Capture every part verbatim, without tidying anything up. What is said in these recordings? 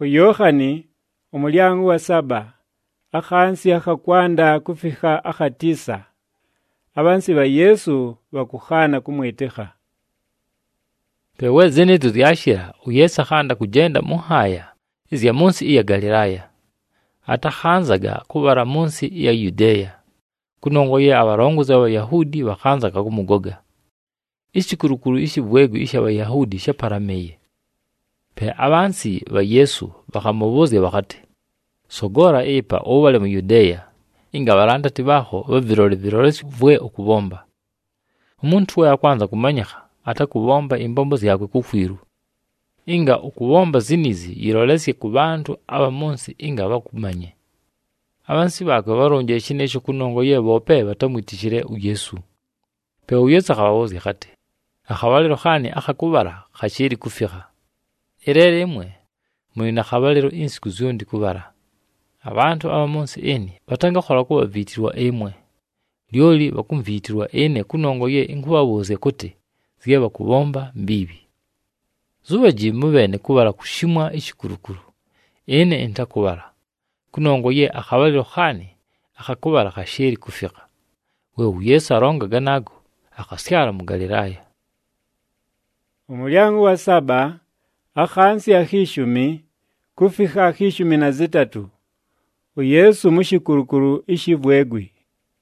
Yohani umulyango wa saba akhansi akhakwanda kufika akhatisa abansi ba Yesu bakukhana kumwetekha. Pewe zenetu zyashira uyesu akhanda kujenda muhaya izya munsi iya Galilaya. Atakhanzaga kubara munsi iya Yudeya. Kunongoye abarongozi b'Abayahudi bakhanzaga kumugoga. Ishikurukuru ishibwegu ish'Abayahudi shaparameye. Pe abansi ba Yesu bakamubuze bakati, sogora epa obale mu Yudeya inga barandati baho bavirole virole vwe okubomba. Umuntu we akwanza kumanyika atakubomba imbombo zyakwe kufwiru. Inga ukubomba zinizi yirolesye ku bantu abamunsi inga bakumanye. Abansi bakwe baronje kinesho kunongoye bope batamwitishire u Yesu. Pe u Yesu akababuze kati, akabaliro khani akhakubara khashiri kufika. Irere imwe mwina khabaliro insiku zondi kubara. Abantu abamunsi eni batanga khola kuba vitirwa emwe. Lyoli bakumvitirwa ene kunongoye inkubabuze kuti ziye bakubomba mbibi. Zuba jimu bene kubara kushimwa ishikurukuru. Ene entakubara. Kunongoye akabaliro khani akhakubara khashiri kufika. We Yesu arongaga nago akasyara mu Galilaya. Umulyango wa saba akhansi akhishumi kufika akhishumi na zitatu. Uyesu mushikurukuru ishibwegwi.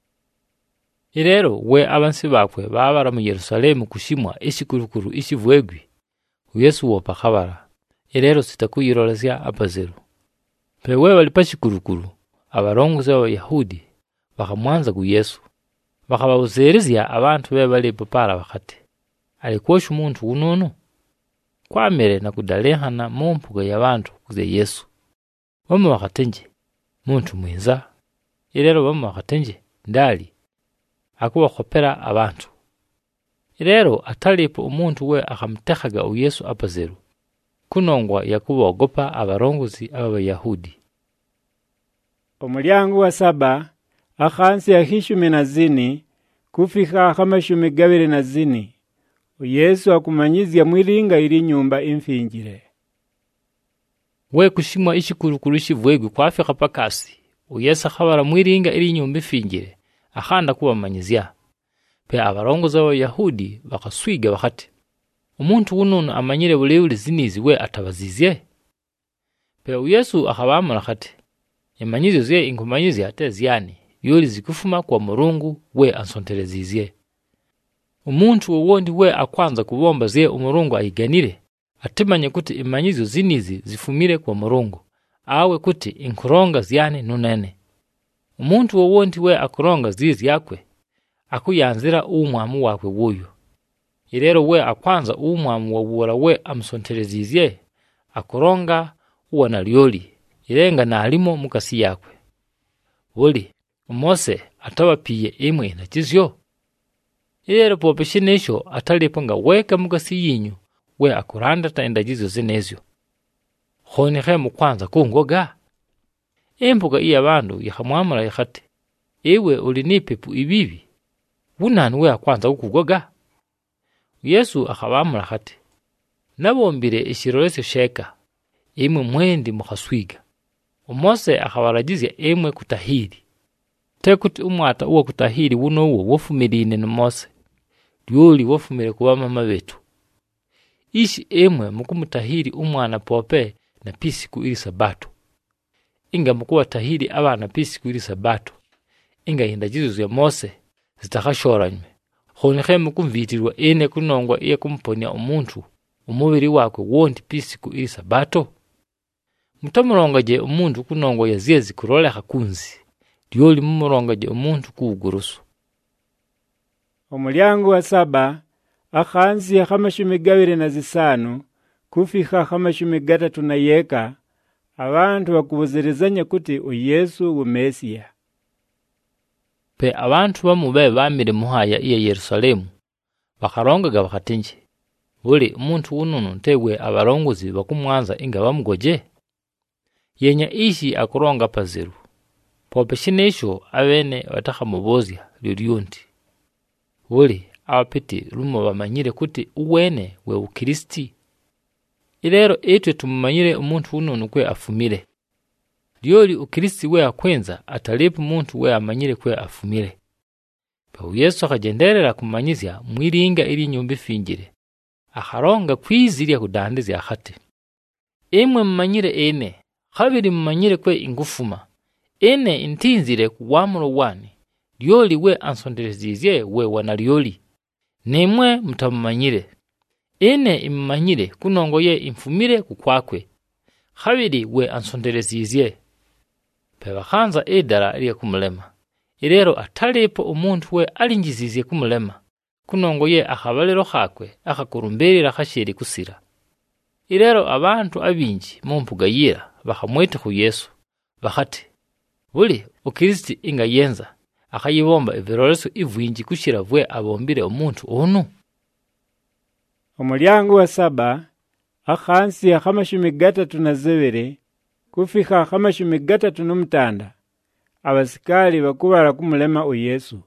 Irero we abansi bakwe babara mu Yerusalemu kushimwa ishikurukuru ishibwegwi. Uyesu wopa khabara. Irero sitakuyirolesya apazeru. Pe we balipashikurukuru abarongozi b'Abayahudi bakamwanza ku Yesu. Bakabawuzerizya abantu be bali papara bakati, alikosha umuntu unono kwamere na kudalehana mu mpuga y'abantu kuze Yesu. Bamwe bakatenje muntu mwiza. Irero bamwe bakatenje ndali akuba khopera abantu. Irero atalipo umuntu we akamtekhaga u Yesu apazeru. Kunongwa yakuba ogopa abarongozi b'Abayahudi. Umulyango wa saba akhansi akhishumi na zini kufika akhamashumi gabiri na zini. Yesu akumanyizya mwiringa ili nyumba imfinjire. We kushimwa ishikurukuru ishibwegwi kwafika pakasi. Yesu akhabara mwiringa ili nyumba imfinjire akhanda kubamanyizya. Pe abarongozi b'Abayahudi bakaswiga bakati, umuntu unono amanyire buleule zinizi we atabazizye. Pe Yesu akhabamura kati, emanyizo zye inkumanyizya atezyani yoli zikufuma kwa Mulungu we ansonterezizye. Umuntu wowondi we akwanza kubomba zye umurungu ayiganire atimanye kuti imanyizo zinizi zifumire kwa Mulungu awe kuti inkuronga zyane nunene. Umuntu wowondi we akuronga zizi yakwe akuyanzira umwamu wakwe wuyo. Irero we akwanza umwamu wabura we amsonterezizye akuronga uwana lyoli irenga na alimo mukasi yakwe. Woli Mose atabapiye imwe na kizyo. Irero pope shinesho atalipo nga weka mukasi yinyu we akuranda ta endagizo zinezyo. Khoni khe mukwanza kungoga. Empuga iya bandu yakhamwamura yakhati, ewe uli nipepu ibibi. Bunani we akwanza kukugoga. Yesu akhabamura khati, nabombire ishirolesyo sheka imwe mwendi mukhaswiga. Mose akhabaragizya emwe kutahiri. Tekuti umwata uwa kutahiri wuno uwo wofumirine na Mose. Lyoli wofumire kuba mama betu. Ishi emwe mukumutahiri umwana pope na pisiku ili sabato. Inga mukuwa tahiri abana pisiku ili sabato. Inga indagizo ya Mose zitakhashoranywe. Khoni khe mukumvitirwa ene kunongwa iya kumponya umuntu umubiri wakwe wondi pisiku ili sabato. Mutamurongaje umuntu kunongwa yaziye zikurolekha kunzi. Lyoli mumurongaje umuntu kuugurusu. Umulyango wa saba akhansi akhamashumi gabiri na zisanu kufika akhamashumi gatatu na yeka abantu bakubuzirizanya kuti uyesu umesiya. Pe abantu bamube bamire muhaya iya Yerusalemu bakarongaga bakatinje, buli umuntu unono ntewe abarongozi bakumwanza inga bamugoje. Yenya ishi akuronga pazeru. Pope shinesho abene batakhamubozya lyoliyonti. Buli abapiti lumo bamanyire kuti uwene we ukristi. Ilero etwe tumumanyire umuntu ununu kwe afumire. Lyoli ukristo we akwenza atalipo umuntu we amanyire kwe afumire. Pa Yesu akajenderera kumanyizya mwiringa iri nyumba ifingire. Akaronga kwizirya kudandizya akati. Emwe mmanyire ene, kabiri mmanyire kwe ingufuma. Ene intinzire kuwamuro wani. Lyoli we ansonderezizye we wanalyoli. Nemwe mutamumanyire. Ene immanyire kunongoye imfumire kukwakwe. Kabiri we ansonderezizye. Pe bakhanza edara iliya kumulema. Ilero atalipo umuntu we alinjizizye kumulema. Kunongoye akabalero khakwe akakurumberera khasheri kusira. Ilero abantu abinji mumpugayira bakamwete ku Yesu. Bakati buli ukristo inga yenza akayibomba eviroleso ivwinji kushira vwe abombire umuntu onu. Omulyango wa saba akhansi akamashumi gatatu na zebere kufika akamashumi gatatu n'omutanda abasikali bakubala kumulema u Yesu.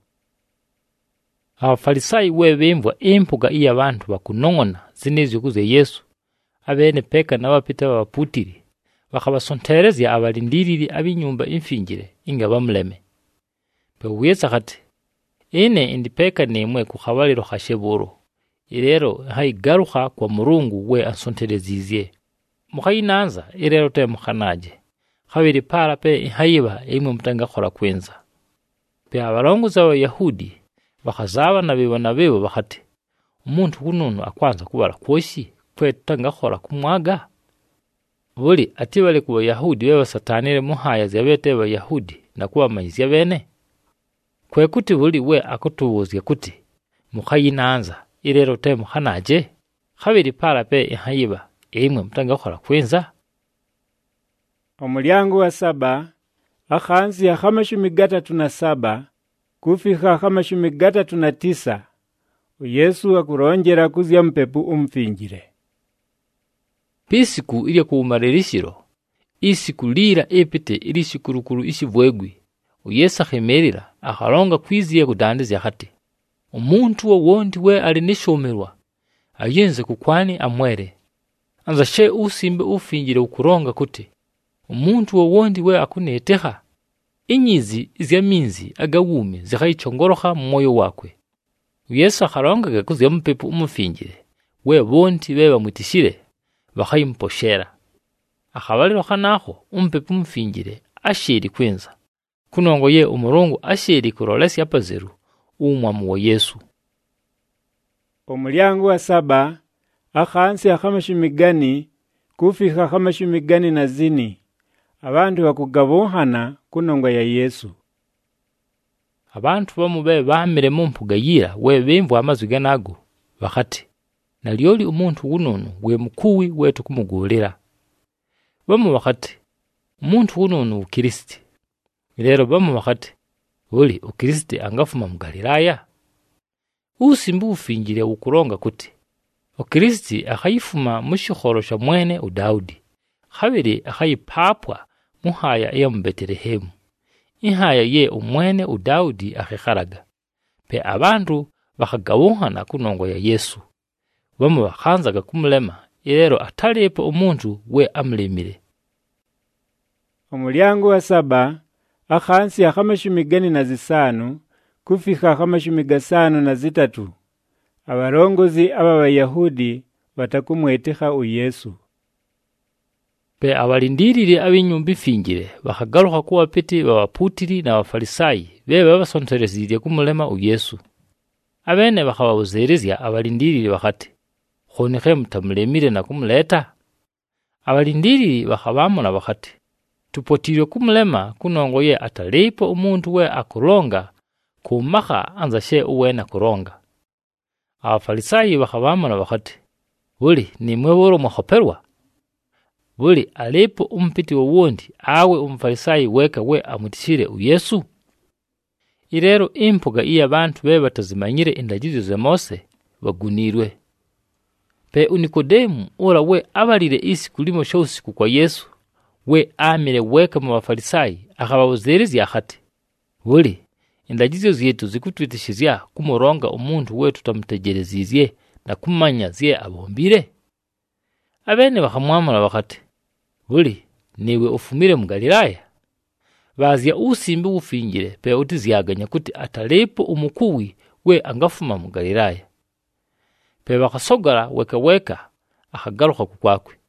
Abafarisayi we bemvwa empuga iya abantu bakunongona zinezyo kuze Yesu. Abene peka n'abapita babaputiri bakabasonterezya abalindiriri abinyumba infingire inga bamuleme. Pe Yesu akati ene indipeka nemwe kukhabaliro khasheburo. Ilero haigaruka kwa Murungu we ansonterezizye. Mukhayinanza ilero te mukhanaje. Khabiri para pe haiba imwe mutanga khora kwenza. Pe abarongozi b'Abayahudi bakhazaba na bibona bebo bakhati umuntu kununu akwanza kubala kwoshi kwe tanga khora kumwaga. Buli atibale ku Bayahudi beba satanire muhaya z'abete b'Abayahudi na kubamanyizya bene. Kwe kuti buli we akutubuzya kuti mukhayinanza ilero te mukhanaje. Khabiri para pe haiba imwe mutanga khora kwenza. Omulyango wa saba akhansi akamashumi gatatu na saba kufika akamashumi gatatu na tisa Yesu akurongera kuzya mpepu umfingire. Pisiku ilya kuumarerishiro isiku lira epite ili shikurukuru ishivwegwi Yesu akhemerera akharonga kwizye kudandizya khati umuntu wo wondi we ali nishomerwa ayenze kukwani amwere. Anza she usimbe ufingire ukuronga kuti umuntu wo wondi we akuneteha inyizi zya minzi agawume zikhayichongoroha mmoyo wakwe. Yesu akharonga kuzya mpepu umufingire we bondi beba mutishire bakhayimposhera. Akhabaliro khanakho umpepu umufingire asheri kwenza kunongoye umurungu asheri kurolesya pazeru umwamu wa Yesu. Omulyango wa saba akhansi akamashumi gani kufika akamashumi gani na zini abantu bakugabohana kunongwa ya Yesu. Abantu bamube bamire mumpugayira we bemvwa amazwi ganago bakati nalyoli umuntu ununu we mukuwi wetu kumugulira. Bamu bakati umuntu ununu ukristo. Lero bamu bakati buli ukristo angafuma mu Galilaya. Usimbu ufingire ukuronga kuti ukristo akhayifuma mushikhoro sha mwene u Daudi. Khabiri akhayipapwa muhaya ya Betelehemu. Ihaya ye umwene u Daudi akhikharaga. Pe abantu bakhagawohana kunongo ya Yesu. Bamu bakhanzaga kumulema ilero atalipo umuntu we amlemire. Omulyango wa saba akhansi akamashumi gani na zisanu kufika akamashumi gasanu na zitatu abarongozi aba Bayahudi batakumweteha u Yesu. Pe abalindirire abinyumba ifingire bakhagaruka kuwa peti babaputiri na abafarisayi bebe babasonterezire kumulema u Yesu. Abene bakhababuzerezya abalindirire bakhati khonikhe mutamulemire na kumuleta. Abalindirire bakhabamona bakhati tupotire kumulema kunongoye atalipo umuntu we akuronga kumakha anza she uwena kuronga. Abafarisayi bakhabamona bakhati buli nimwe boro mukhoperwa. Buli alipo umpiti wowondi awe umfarisayi weka we amutishire u Yesu. Ilero impuga iya abantu bebe batazimanyire indagizo za Mose bagunirwe. Pe Nikodemu ora we abalire isi kulimo shausiku kwa Yesu we amire weka mu bafarisayi akhababuzerezya akhati buli indagizo zetu zikutwitishizya kumuronga umuntu we tutamutegerezizye na kumanya zye abombire. Abene bakamwamula bakati, buli niwe ufumire mu Galilaya? Bazya usimbi ufingire pe utizyaganya kuti atalepo umukuwi we angafuma mu Galilaya. Pe bakasogara weka weka akagaruka kukwakwe.